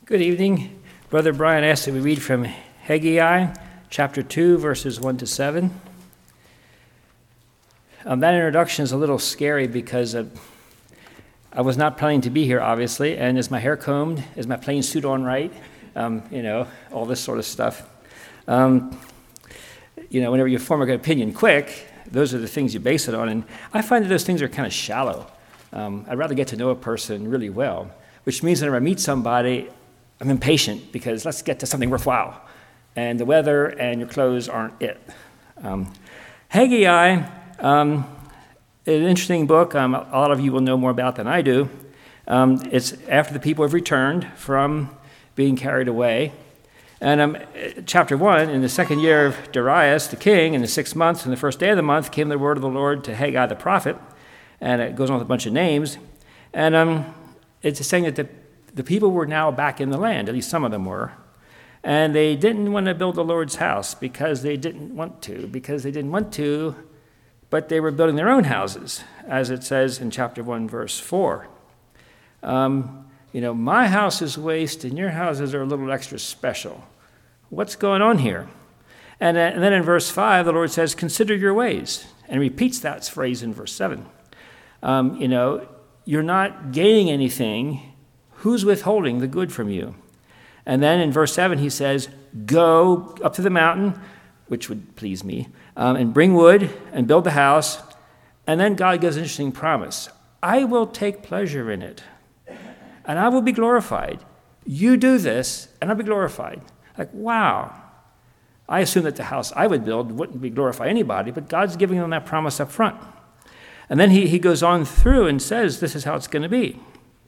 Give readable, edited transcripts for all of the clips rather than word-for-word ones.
Good evening. Brother Brian asked that we read from Haggai, chapter 2, verses 1 to 7. That introduction is a little scary because I was not planning to be here, obviously, and is my hair combed? Is my plain suit on right? All this sort of stuff. Whenever you form an opinion quick, those are the things you base it on, and I find that those things are kind of shallow. I'd rather get to know a person really well, which means that if I meet somebody, I'm impatient because let's get to something worthwhile. And the weather and your clothes aren't it. Haggai, an interesting book. A lot of you will know more about than I do. It's after the people have returned from being carried away. And chapter 1, in the second year of Darius the king, in the 6th month, and the first day of the month, came the word of the Lord to Haggai the prophet. And it goes on with a bunch of names. And it's saying that the people were now back in the land, at least some of them were. And they didn't want to build the Lord's house because they didn't want to, but they were building their own houses, as it says in chapter 1, verse 4. My house is waste and your houses are a little extra special. What's going on here? And then in verse 5, the Lord says, consider your ways, and repeats that phrase in verse 7. You're not gaining anything. Who's withholding the good from you? And then in verse 7, he says, go up to the mountain, which would please me, and bring wood and build the house. And then God gives an interesting promise. I will take pleasure in it, and I will be glorified. You do this, and I'll be glorified. Like, wow. I assume that the house I would build wouldn't be glorify anybody, but God's giving them that promise up front. And then he goes on through and says, this is how it's going to be.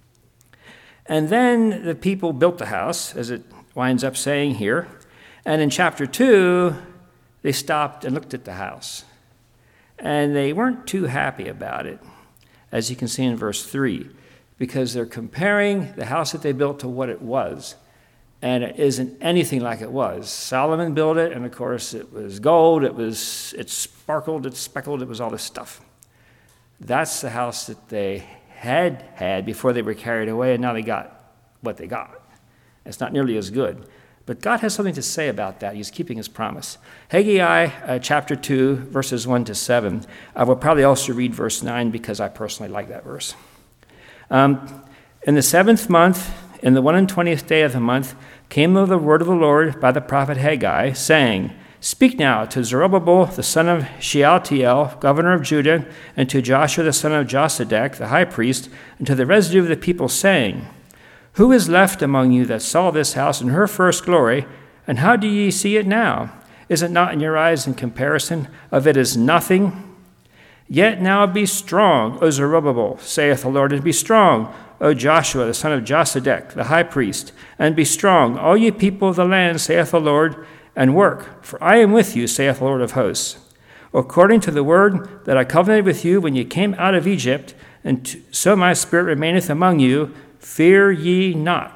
And then the people built the house, as it winds up saying here. And in chapter 2, they stopped and looked at the house. And they weren't too happy about it, as you can see in verse 3, because they're comparing the house that they built to what it was. And it isn't anything like it was. Solomon built it, and of course it was gold, it sparkled, it speckled, it was all this stuff. That's the house that they had before they were carried away, and now they got what they got. It's not nearly as good. But God has something to say about that. He's keeping his promise. Haggai chapter 2, verses 1 to 7. I will probably also read verse 9 because I personally like that verse. In the 7th month, in the 21st day of the month, came the word of the Lord by the prophet Haggai, saying, speak now to Zerubbabel, the son of Shealtiel, governor of Judah, and to Joshua, the son of Josedek, the high priest, and to the residue of the people, saying, who is left among you that saw this house in her first glory, and how do ye see it now? Is it not in your eyes in comparison of it as nothing? Yet now be strong, O Zerubbabel, saith the Lord, and be strong, O Joshua, the son of Josedek, the high priest, and be strong, all ye people of the land, saith the Lord, and work, for I am with you, saith the Lord of hosts. According to the word that I covenanted with you when ye came out of Egypt, and so my spirit remaineth among you, fear ye not.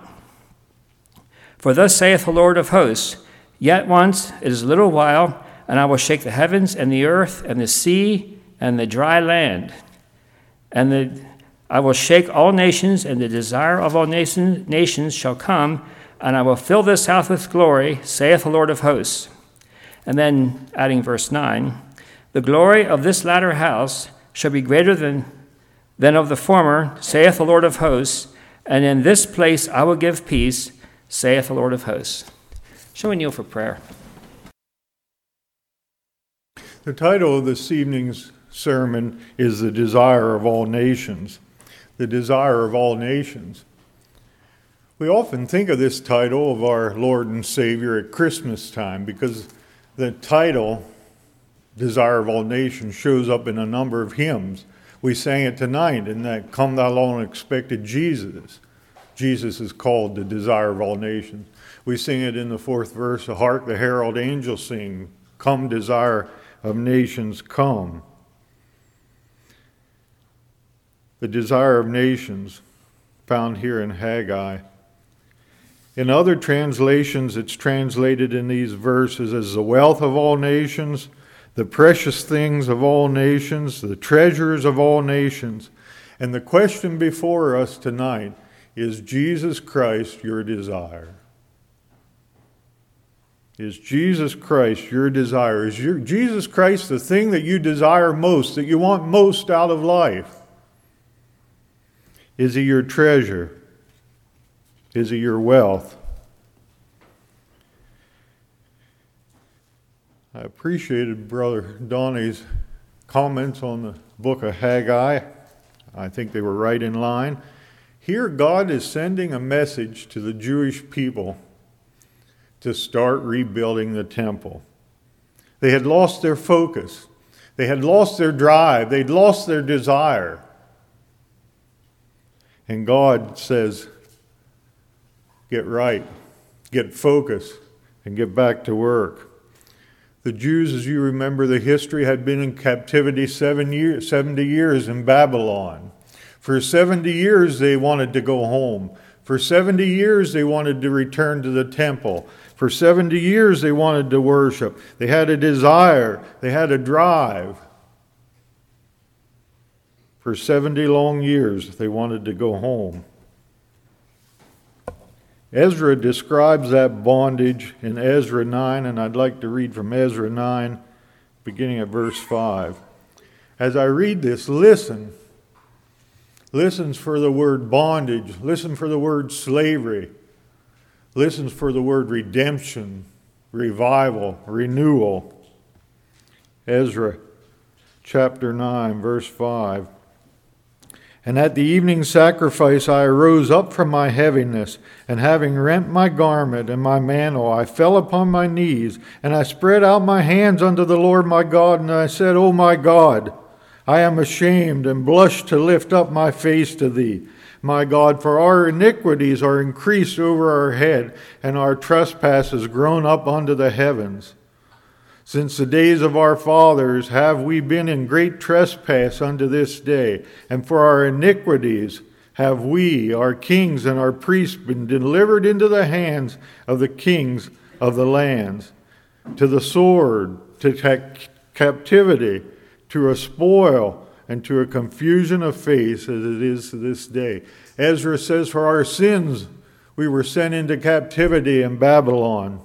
For thus saith the Lord of hosts, yet once, it is a little while, and I will shake the heavens and the earth and the sea and the dry land. I will shake all nations, and the desire of all nations shall come, and I will fill this house with glory, saith the Lord of hosts. And then adding verse 9, the glory of this latter house shall be greater than of the former, saith the Lord of hosts, and in this place I will give peace, saith the Lord of hosts. Shall we kneel for prayer? The title of this evening's sermon is The Desire of All Nations. The Desire of All Nations. We often think of this title of our Lord and Savior at Christmas time because the title, Desire of All Nations, shows up in a number of hymns. We sang it tonight in that Come Thou Long Expected Jesus. Jesus is called the Desire of All Nations. We sing it in the 4th verse, Hark the herald angels sing, Come Desire of Nations, come. The Desire of Nations, found here in Haggai. In other translations, it's translated in these verses as the wealth of all nations, the precious things of all nations, the treasures of all nations. And the question before us tonight Is Jesus Christ your desire? Is Jesus Christ your desire? Is Jesus Christ the thing that you desire most, that you want most out of life? Is he your treasure? Is he your wealth? I appreciated Brother Donnie's comments on the book of Haggai. I think they were right in line. Here God is sending a message to the Jewish people to start rebuilding the temple. They had lost their focus. They had lost their drive. They'd lost their desire. And God says, get right, get focused, and get back to work. The Jews, as you remember the history, had been in captivity 70 years in Babylon. For 70 years they wanted to go home. For 70 years they wanted to return to the temple. For 70 years they wanted to worship. They had a desire. They had a drive. For 70 long years they wanted to go home. Ezra describes that bondage in Ezra 9, and I'd like to read from Ezra 9, beginning at verse 5. As I read this, listen. Listen for the word bondage. Listen for the word slavery. Listen for the word redemption, revival, renewal. Ezra chapter 9, verse 5. And at the evening sacrifice I arose up from my heaviness, and having rent my garment and my mantle, I fell upon my knees, and I spread out my hands unto the Lord my God, and I said, O my God, I am ashamed and blush to lift up my face to thee, my God, for our iniquities are increased over our head, and our trespasses grown up unto the heavens. Since the days of our fathers have we been in great trespass unto this day, and for our iniquities have we, our kings and our priests, been delivered into the hands of the kings of the lands, to the sword, to captivity, to a spoil, and to a confusion of face, as it is to this day. Ezra says, for our sins we were sent into captivity in Babylon.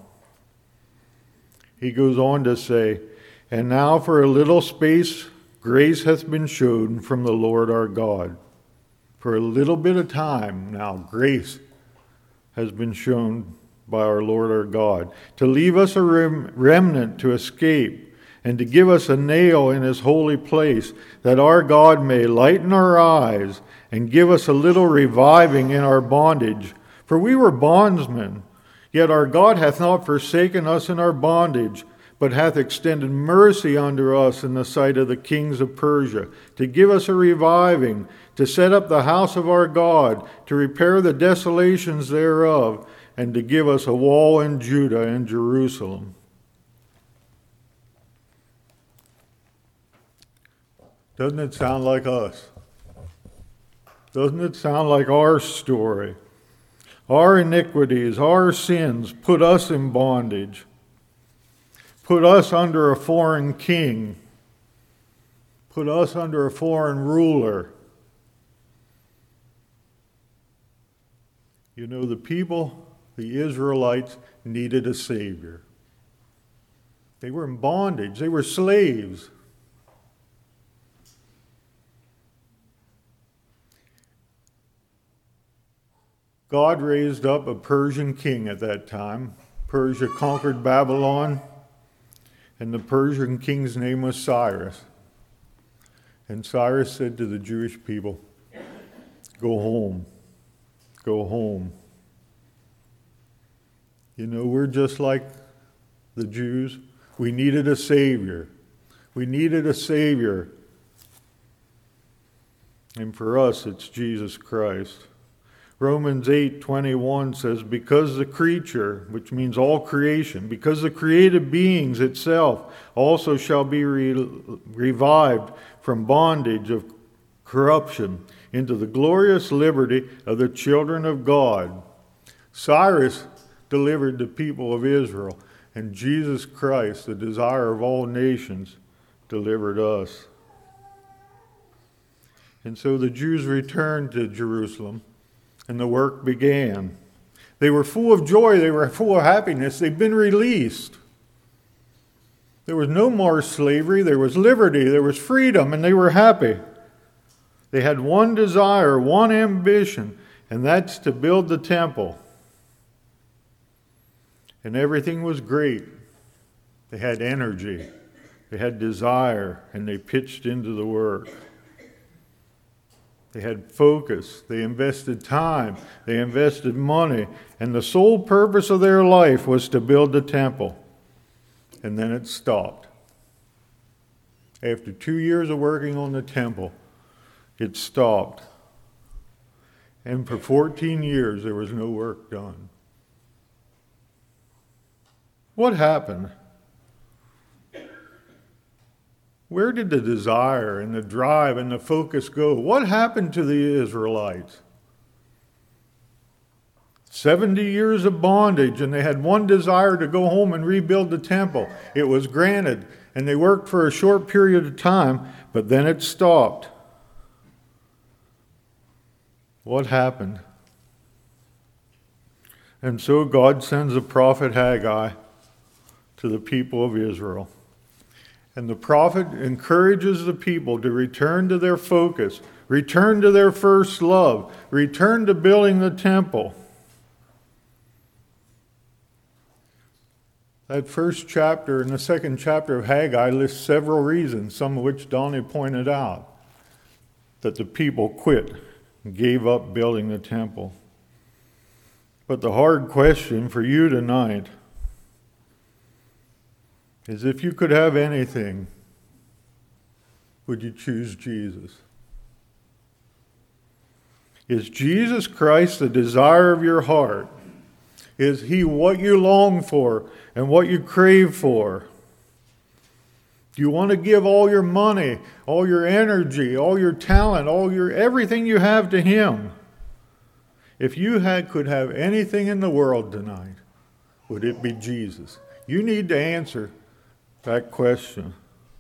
He goes on to say, and now for a little space grace hath been shown from the Lord our God. For a little bit of time now, grace has been shown by our Lord our God, to leave us a remnant to escape, and to give us a nail in his holy place, that our God may lighten our eyes, and give us a little reviving in our bondage. For we were bondsmen, yet our God hath not forsaken us in our bondage, but hath extended mercy unto us in the sight of the kings of Persia, to give us a reviving, to set up the house of our God, to repair the desolations thereof, and to give us a wall in Judah and Jerusalem. Doesn't it sound like us? Doesn't it sound like our story? Our iniquities, our sins put us in bondage, put us under a foreign king, put us under a foreign ruler. You know, the people, the Israelites, needed a Savior. They were in bondage. They were slaves. God raised up a Persian king at that time. Persia conquered Babylon, and the Persian king's name was Cyrus. And Cyrus said to the Jewish people, go home, go home. You know, we're just like the Jews. We needed a Savior. We needed a Savior. And for us, it's Jesus Christ. Romans 8:21 says, because the creature, which means all creation, because the created beings itself also shall be revived from bondage of corruption into the glorious liberty of the children of God. Cyrus delivered the people of Israel, and Jesus Christ, the desire of all nations, delivered us. And so the Jews returned to Jerusalem. and the work began. They were full of joy. They were full of happiness. They'd been released. There was no more slavery. There was liberty. There was freedom, and they were happy. They had one desire, one ambition, and that's to build the temple. And everything was great. They had energy. They had desire, and they pitched into the work. They had focus. They invested time. They invested money. And the sole purpose of their life was to build the temple. And then it stopped. After 2 years of working on the temple, it stopped. And for 14 years, there was no work done. What happened? Where did the desire and the drive and the focus go? What happened to the Israelites? 70 years of bondage, and they had one desire to go home and rebuild the temple. It was granted, and they worked for a short period of time, but then it stopped. What happened? And so God sends the prophet Haggai to the people of Israel. And the prophet encourages the people to return to their focus, return to their first love, return to building the temple. That first chapter and the second chapter of Haggai lists several reasons, some of which Donnie pointed out, that the people quit and gave up building the temple. But the hard question for you tonight is, if you could have anything, would you choose Jesus? Is Jesus Christ the desire of your heart? Is he what you long for and what you crave for? Do you want to give all your money, all your energy, all your talent, everything you have to him? If you could have anything in the world tonight, would it be Jesus? You need to answer that question.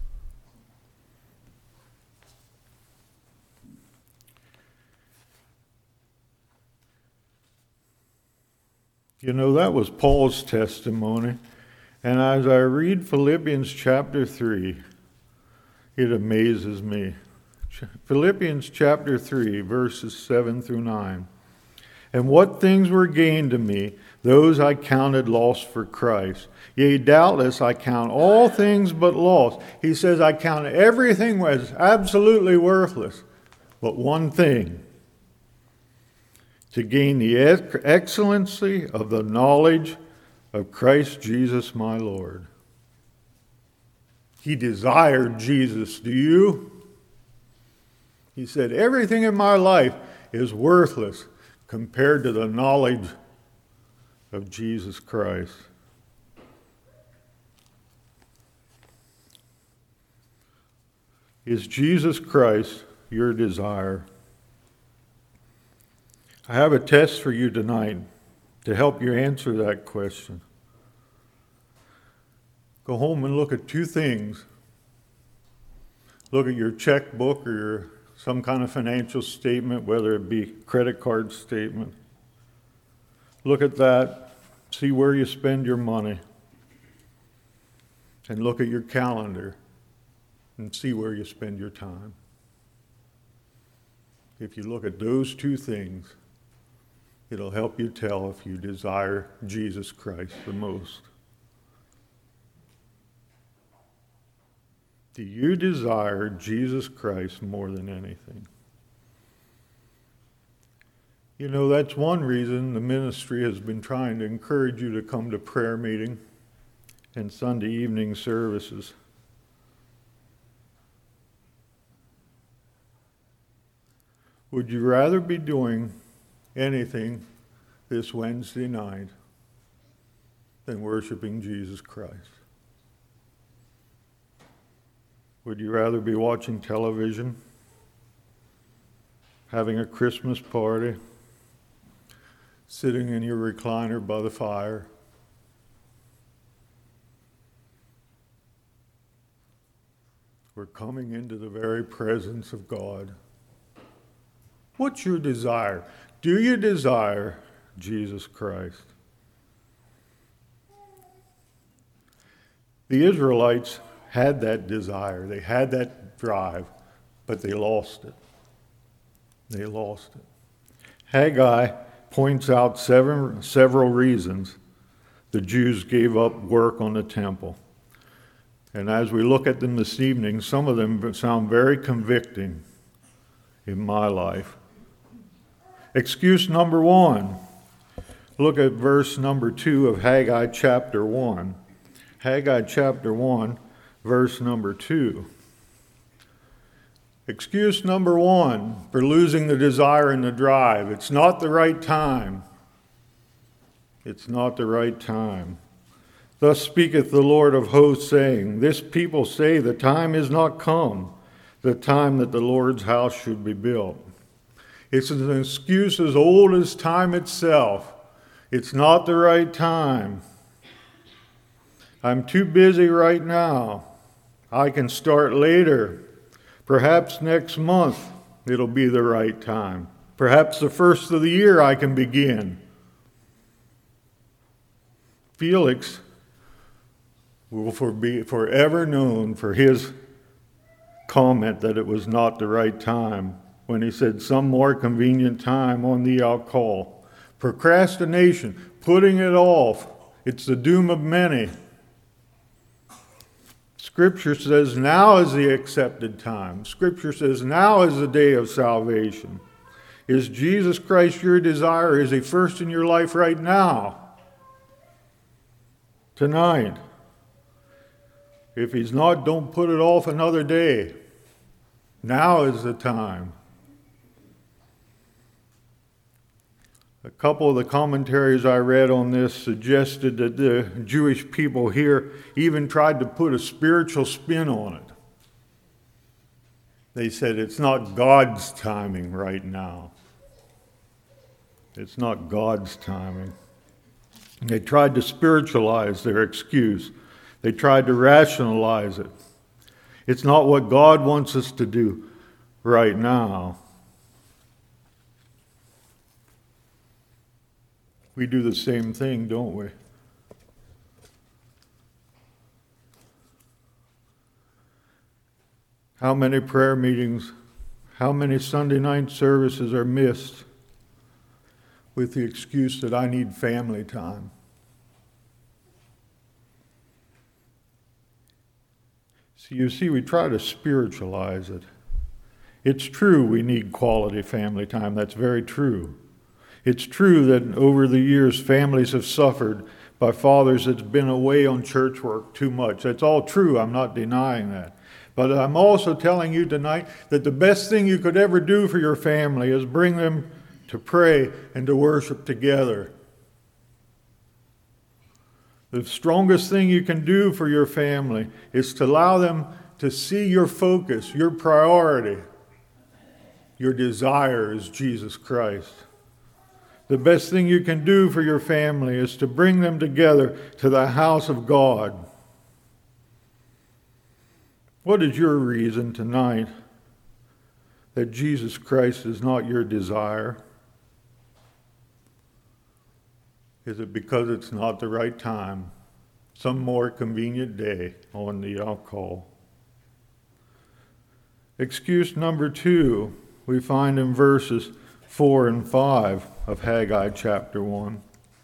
You know, that was Paul's testimony. And as I read Philippians chapter 3, it amazes me. Philippians chapter 3, verses 7 through 9. And what things were gained to me, those I counted loss for Christ. Yea, doubtless I count all things but loss. He says, I count everything as absolutely worthless, but one thing, to gain the excellency of the knowledge of Christ Jesus my Lord. He desired Jesus. Do you? He said, everything in my life is worthless compared to the knowledge of Jesus Christ. Is Jesus Christ your desire? I have a test for you tonight to help you answer that question. Go home and look at two things. Look at your checkbook or some kind of financial statement, whether it be credit card statement. Look at that, see where you spend your money, and look at your calendar and see where you spend your time. If you look at those two things, it'll help you tell if you desire Jesus Christ the most. Do you desire Jesus Christ more than anything? You know, that's one reason the ministry has been trying to encourage you to come to prayer meeting and Sunday evening services. Would you rather be doing anything this Wednesday night than worshiping Jesus Christ? Would you rather be watching television, having a Christmas party, sitting in your recliner by the fire? We're coming into the very presence of God. What's your desire? Do you desire Jesus Christ? The Israelites had that desire. They had that drive, but they lost it. They lost it. Haggai points out several reasons the Jews gave up work on the temple. And as we look at them this evening, some of them sound very convicting in my life. Excuse number 1. Look at verse number 2 of Haggai chapter 1. Haggai chapter 1, verse number 2. Excuse number 1 for losing the desire and the drive. It's not the right time. It's not the right time. Thus speaketh the Lord of hosts, saying, This people say, the time is not come, the time that the Lord's house should be built. It's an excuse as old as time itself. It's not the right time. I'm too busy right now. I can start later. Perhaps next month it'll be the right time. Perhaps the first of the year I can begin. Felix will be forever known for his comment that it was not the right time when he said, some more convenient time on thee I'll call. Procrastination, putting it off, it's the doom of many. Scripture says now is the accepted time. Scripture says now is the day of salvation. Is Jesus Christ your desire? Is he first in your life right now? Tonight. If he's not, don't put it off another day. Now is the time. A couple of the commentaries I read on this suggested that the Jewish people here even tried to put a spiritual spin on it. They said it's not God's timing right now. It's not God's timing. They tried to spiritualize their excuse. They tried to rationalize it. It's not what God wants us to do right now. We do the same thing, don't we? How many prayer meetings, how many Sunday night services are missed with the excuse that I need family time? So you see, we try to spiritualize it. It's true we need quality family time. That's very true. It's true that over the years, families have suffered by fathers that's been away on church work too much. That's all true. I'm not denying that. But I'm also telling you tonight that the best thing you could ever do for your family is bring them to pray and to worship together. The strongest thing you can do for your family is to allow them to see your focus, your priority, your desire is Jesus Christ. The best thing you can do for your family is to bring them together to the house of God. What is your reason tonight that Jesus Christ is not your desire? Is it because it's not the right time? Some more convenient day on the call. Excuse number 2 we find in verses 4 and 5 of Haggai chapter 1.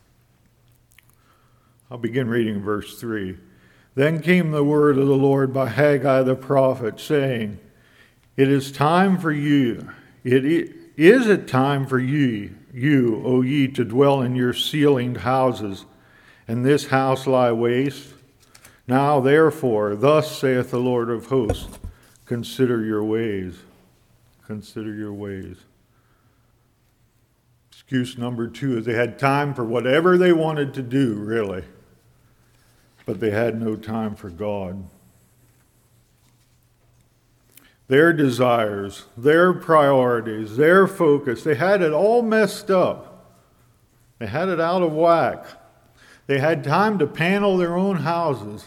I'll begin reading verse 3. Then came the word of the Lord by Haggai the prophet, saying, It is time for you, is it time for you, O ye, to dwell in your ceilinged houses, and this house lie waste? Now therefore, thus saith the Lord of hosts, consider your ways. Consider your ways. Excuse number 2 is they had time for whatever they wanted to do, really. But they had no time for God. Their desires, their priorities, their focus, they had it all messed up. They had it out of whack. They had time to panel their own houses,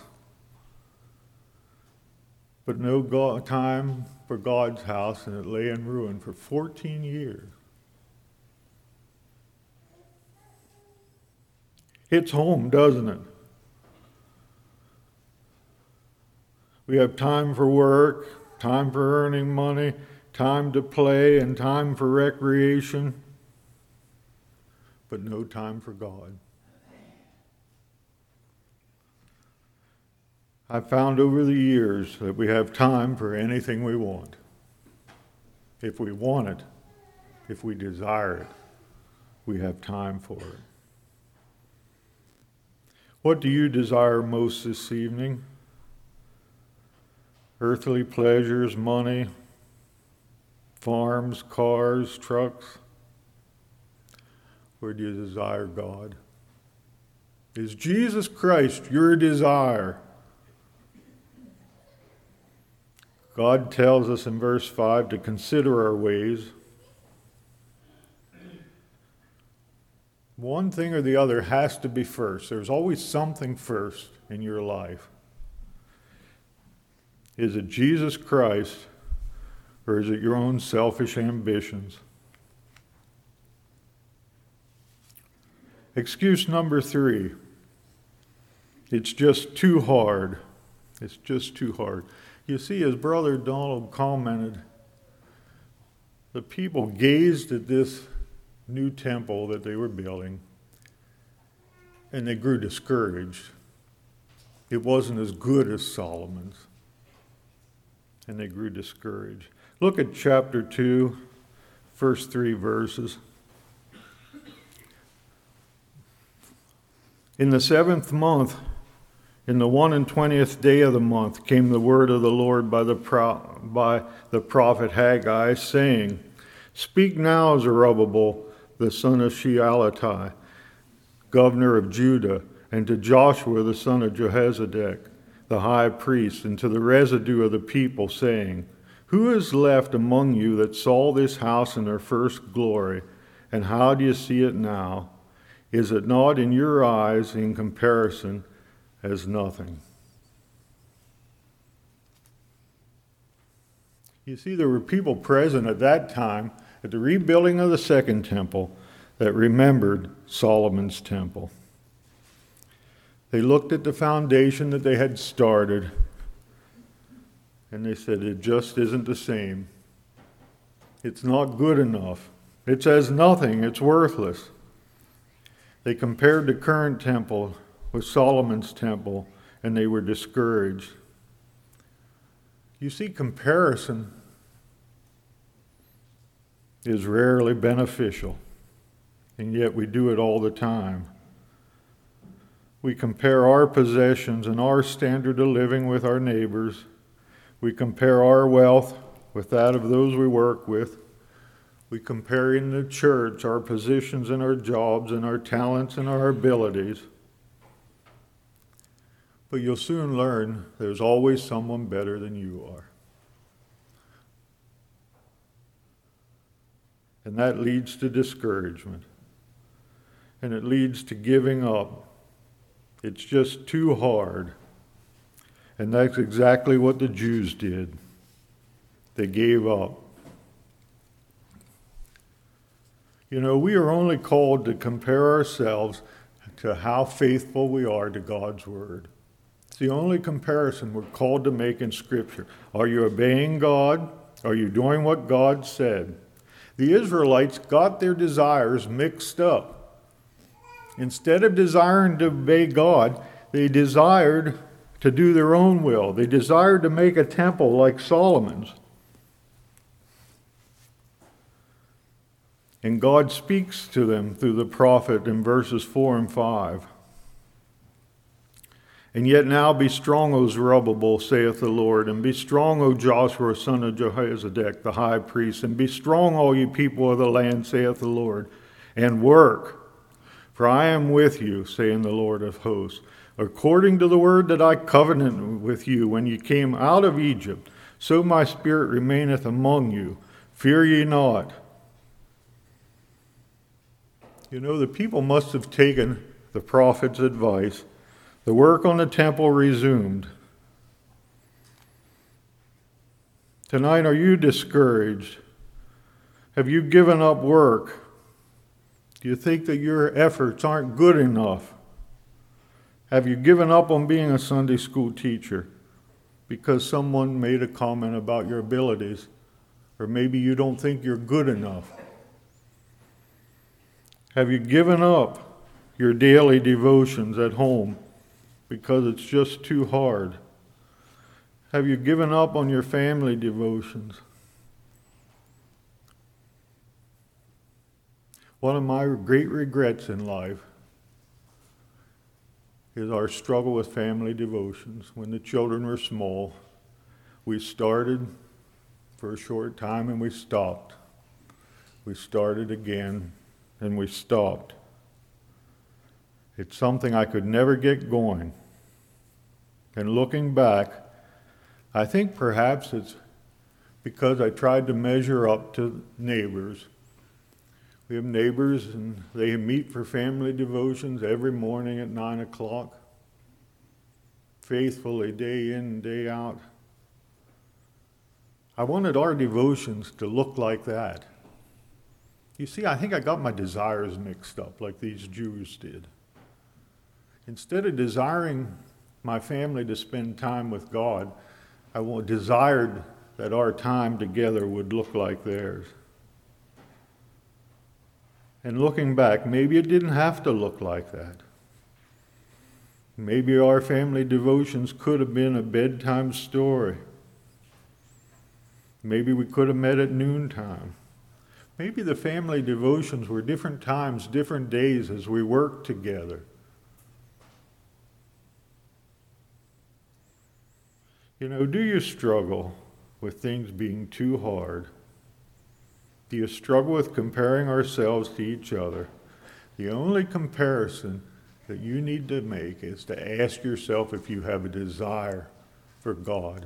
but no time for God's house, and it lay in ruin for 14 years. hits home, doesn't it? We have time for work, time for earning money, time to play, and time for recreation, but no time for God. I've found over the years that we have time for anything we want. If we want it, if we desire it, we have time for it. What do you desire most this evening? Earthly pleasures, money, farms, cars, trucks? Or do you desire God? Is Jesus Christ your desire? God tells us in verse 5 to consider our ways. One thing or the other has to be first. There's always something first in your life. Is it Jesus Christ, or is it your own selfish ambitions? Excuse number 3. It's just too hard. It's just too hard. You see, as Brother Donald commented, the people gazed at this new temple that they were building, and they grew discouraged. It wasn't as good as Solomon's, and they grew discouraged. Look at chapter 2, first 3 verses. In the 7th month, in the 21st day of the month, came the word of the Lord by the prophet Haggai, saying, Speak now, Zerubbabel, the son of Shealtiel, governor of Judah, and to Joshua, the son of Jehozadak, the high priest, and to the residue of the people, saying, Who is left among you that saw this house in their first glory, and how do you see it now? Is it not in your eyes in comparison as nothing? You see, there were people present at that time at the rebuilding of the second temple that remembered Solomon's temple. They looked at the foundation that they had started, and they said, it just isn't the same. It's not good enough. It's as nothing. It's worthless. They compared the current temple with Solomon's temple, and they were discouraged. You see, comparison is rarely beneficial, and yet we do it all the time. We compare our possessions and our standard of living with our neighbors. We compare our wealth with that of those we work with. We compare in the church our positions and our jobs and our talents and our abilities. But you'll soon learn there's always someone better than you are. And that leads to discouragement. And it leads to giving up. It's just too hard. And that's exactly what the Jews did. They gave up. You know, we are only called to compare ourselves to how faithful we are to God's word. It's the only comparison we're called to make in Scripture. Are you obeying God? Are you doing what God said? The Israelites got their desires mixed up. Instead of desiring to obey God, they desired to do their own will. They desired to make a temple like Solomon's. And God speaks to them through the prophet in verses 4 and 5. And yet now be strong, O Zerubbabel, saith the Lord, and be strong, O Joshua, son of Jehozadak, the high priest, and be strong, all you people of the land, saith the Lord, and work, for I am with you, saying the Lord of hosts, according to the word that I covenanted with you when you came out of Egypt, so my spirit remaineth among you. Fear ye not. You know, the people must have taken the prophet's advice. The work on the temple resumed. Tonight, are you discouraged? Have you given up work? Do you think that your efforts aren't good enough? Have you given up on being a Sunday school teacher because someone made a comment about your abilities, or maybe you don't think you're good enough? Have you given up your daily devotions at home because it's just too hard? Have you given up on your family devotions? One of my great regrets in life is our struggle with family devotions. When the children were small, we started for a short time and we stopped. We started again and we stopped. It's something I could never get going. And looking back, I think perhaps it's because I tried to measure up to neighbors. We have neighbors and they meet for family devotions every morning at 9 o'clock, faithfully day in and day out. I wanted our devotions to look like that. You see, I think I got my desires mixed up like these Jews did. Instead of desiring my family to spend time with God, I desired that our time together would look like theirs. And looking back, maybe it didn't have to look like that. Maybe our family devotions could have been a bedtime story. Maybe we could have met at noontime. Maybe the family devotions were different times, different days as we worked together. You know, do you struggle with things being too hard? Do you struggle with comparing ourselves to each other? The only comparison that you need to make is to ask yourself if you have a desire for God.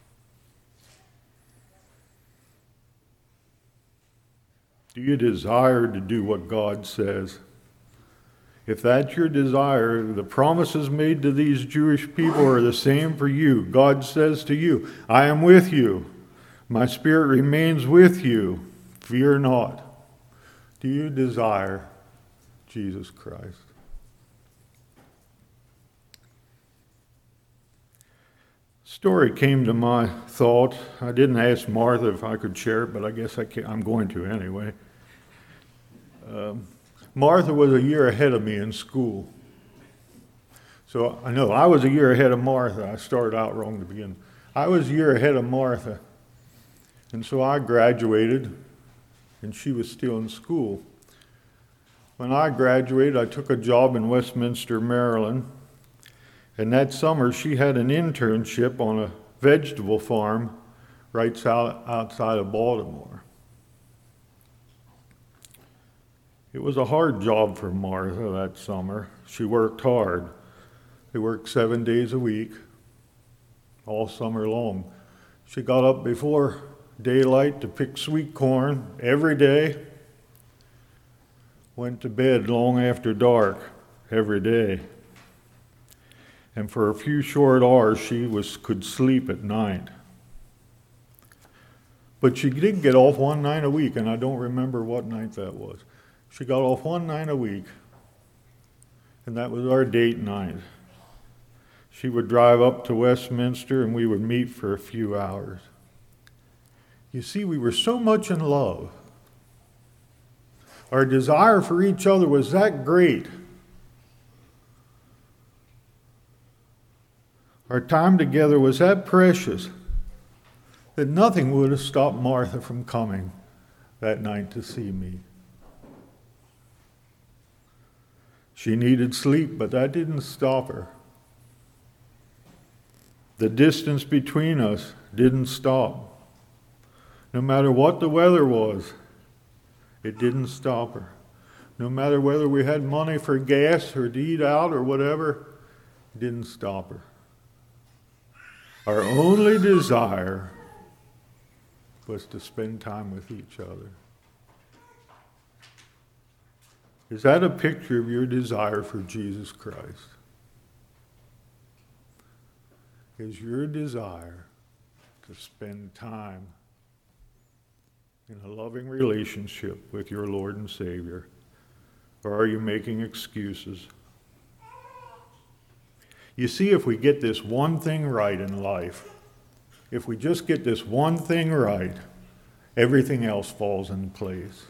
Do you desire to do what God says? If that's your desire, the promises made to these Jewish people are the same for you. God says to you, I am with you. My spirit remains with you. Fear not. Do you desire Jesus Christ? Story came to my thought. I didn't ask Martha if I could share it, but I guess I'm going to anyway. Martha was a year ahead of me in school. So I know I was a year ahead of Martha. I started out wrong to begin. I was a year ahead of Martha. And so I graduated, and she was still in school. When I graduated, I took a job in Westminster, Maryland. And that summer, she had an internship on a vegetable farm right outside of Baltimore. It was a hard job for Martha that summer. She worked hard. They worked 7 days a week, all summer long. She got up before daylight to pick sweet corn every day, went to bed long after dark every day. And for a few short hours, she could sleep at night. But she did get off one night a week, and I don't remember what night that was. She got off one night a week, and that was our date night. She would drive up to Westminster, and we would meet for a few hours. You see, we were so much in love. Our desire for each other was that great. Our time together was that precious that nothing would have stopped Martha from coming that night to see me. She needed sleep, but that didn't stop her. The distance between us didn't stop. No matter what the weather was, it didn't stop her. No matter whether we had money for gas or to eat out or whatever, it didn't stop her. Our only desire was to spend time with each other. Is that a picture of your desire for Jesus Christ? Is your desire to spend time in a loving relationship with your Lord and Savior? Or are you making excuses? You see, if we get this one thing right in life, if we just get this one thing right, everything else falls in place.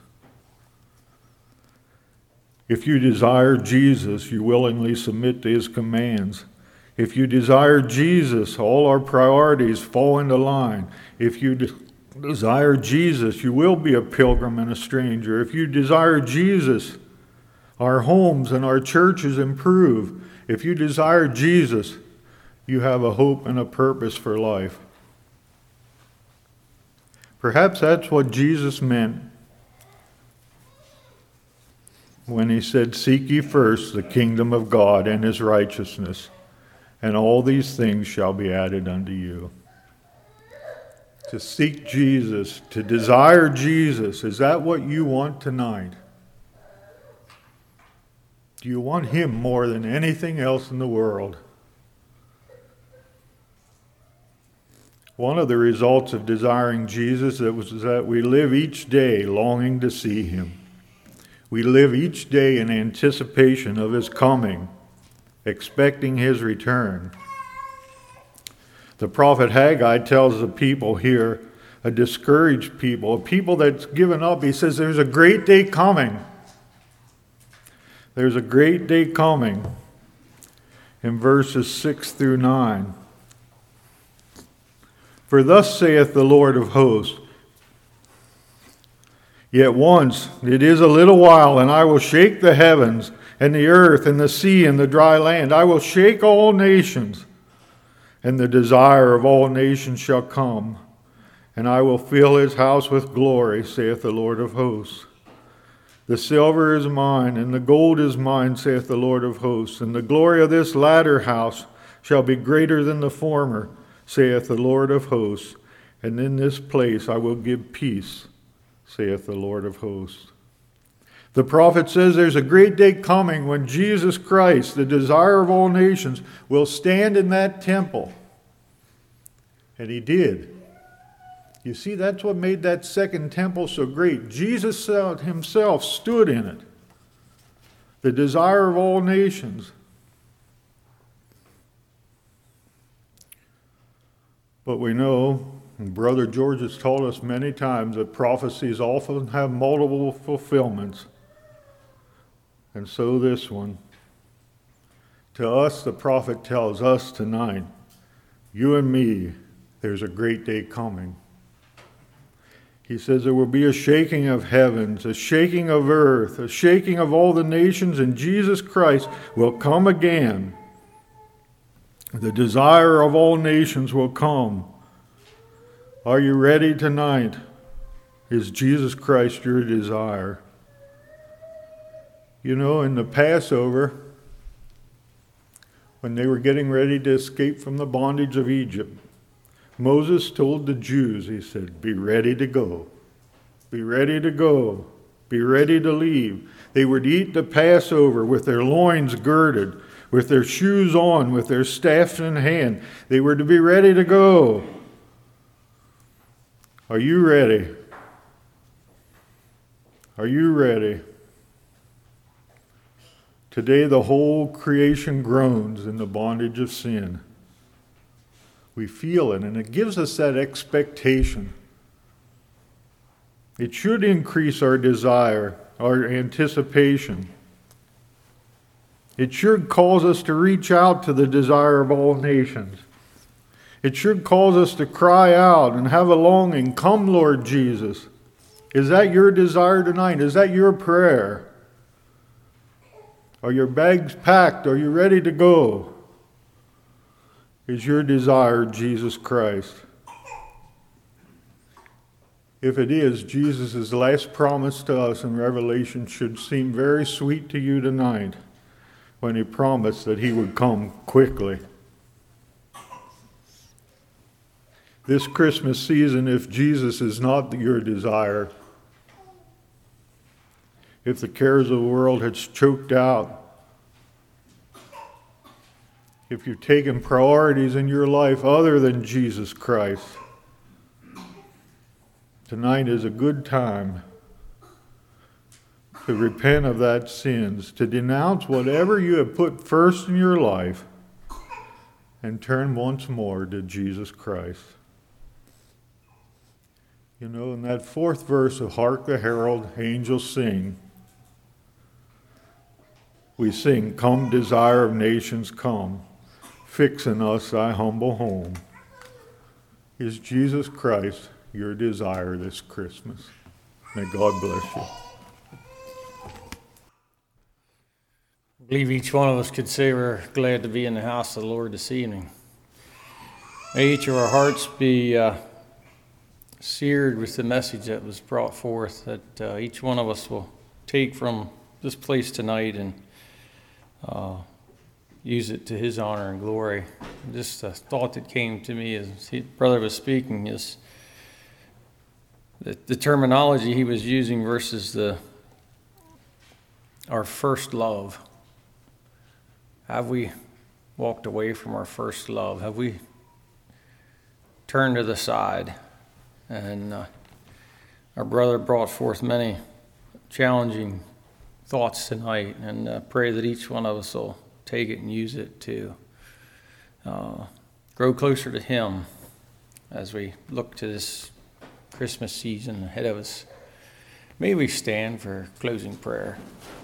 If you desire Jesus, you willingly submit to his commands. If you desire Jesus, all our priorities fall into line. If you desire Jesus, you will be a pilgrim and a stranger. If you desire Jesus, our homes and our churches improve. If you desire Jesus, you have a hope and a purpose for life. Perhaps that's what Jesus meant when he said, "Seek ye first the kingdom of God and his righteousness, and all these things shall be added unto you." To seek Jesus, to desire Jesus, is that what you want tonight? Do you want him more than anything else in the world? One of the results of desiring Jesus was that we live each day longing to see him. We live each day in anticipation of his coming, expecting his return. The prophet Haggai tells the people here, a discouraged people, a people that's given up, he says, there's a great day coming. There's a great day coming. In verses 6 through 9. For thus saith the Lord of hosts, yet once, it is a little while, and I will shake the heavens, and the earth, and the sea, and the dry land. I will shake all nations, and the desire of all nations shall come. And I will fill his house with glory, saith the Lord of hosts. The silver is mine, and the gold is mine, saith the Lord of hosts. And the glory of this latter house shall be greater than the former, saith the Lord of hosts. And in this place I will give peace, saith the Lord of hosts. The prophet says there's a great day coming when Jesus Christ, the desire of all nations, will stand in that temple. And he did. You see, that's what made that second temple so great. Jesus himself stood in it. The desire of all nations. But we know, and Brother George has told us many times, that prophecies often have multiple fulfillments. And so this one. To us, the prophet tells us tonight, you and me, there's a great day coming. He says there will be a shaking of heavens, a shaking of earth, a shaking of all the nations, and Jesus Christ will come again. The desire of all nations will come. Are you ready tonight? Is Jesus Christ your desire? You know, in the Passover, when they were getting ready to escape from the bondage of Egypt, Moses told the Jews, he said, be ready to go. Be ready to go. Be ready to leave. They were to eat the Passover with their loins girded, with their shoes on, with their staffs in hand. They were to be ready to go. Are you ready? Are you ready? Today the whole creation groans in the bondage of sin. We feel it, and it gives us that expectation. It should increase our desire, our anticipation. It should cause us to reach out to the desire of all nations. It should cause us to cry out and have a longing, come Lord Jesus. Is that your desire tonight? Is that your prayer? Are your bags packed? Are you ready to go? Is your desire Jesus Christ? If it is, Jesus' last promise to us in Revelation should seem very sweet to you tonight when he promised that he would come quickly. This Christmas season, if Jesus is not your desire, if the cares of the world has choked out, if you've taken priorities in your life other than Jesus Christ, tonight is a good time to repent of that sins, to denounce whatever you have put first in your life, and turn once more to Jesus Christ. You know, in that fourth verse of Hark the Herald Angels Sing, we sing, Come, Desire of Nations, come, fix in us thy humble home. Is Jesus Christ your desire this Christmas? May God bless you. I believe each one of us could say we're glad to be in the house of the Lord this evening. May each of our hearts be seared with the message that was brought forth, that each one of us will take from this place tonight and use it to his honor and glory. Just a thought that came to me as brother was speaking is that the terminology he was using versus our first love. Have we walked away from our first love? Have we turned to the side? And our brother brought forth many challenging thoughts tonight, and pray that each one of us will take it and use it to grow closer to him as we look to this Christmas season ahead of us. May we stand for closing prayer.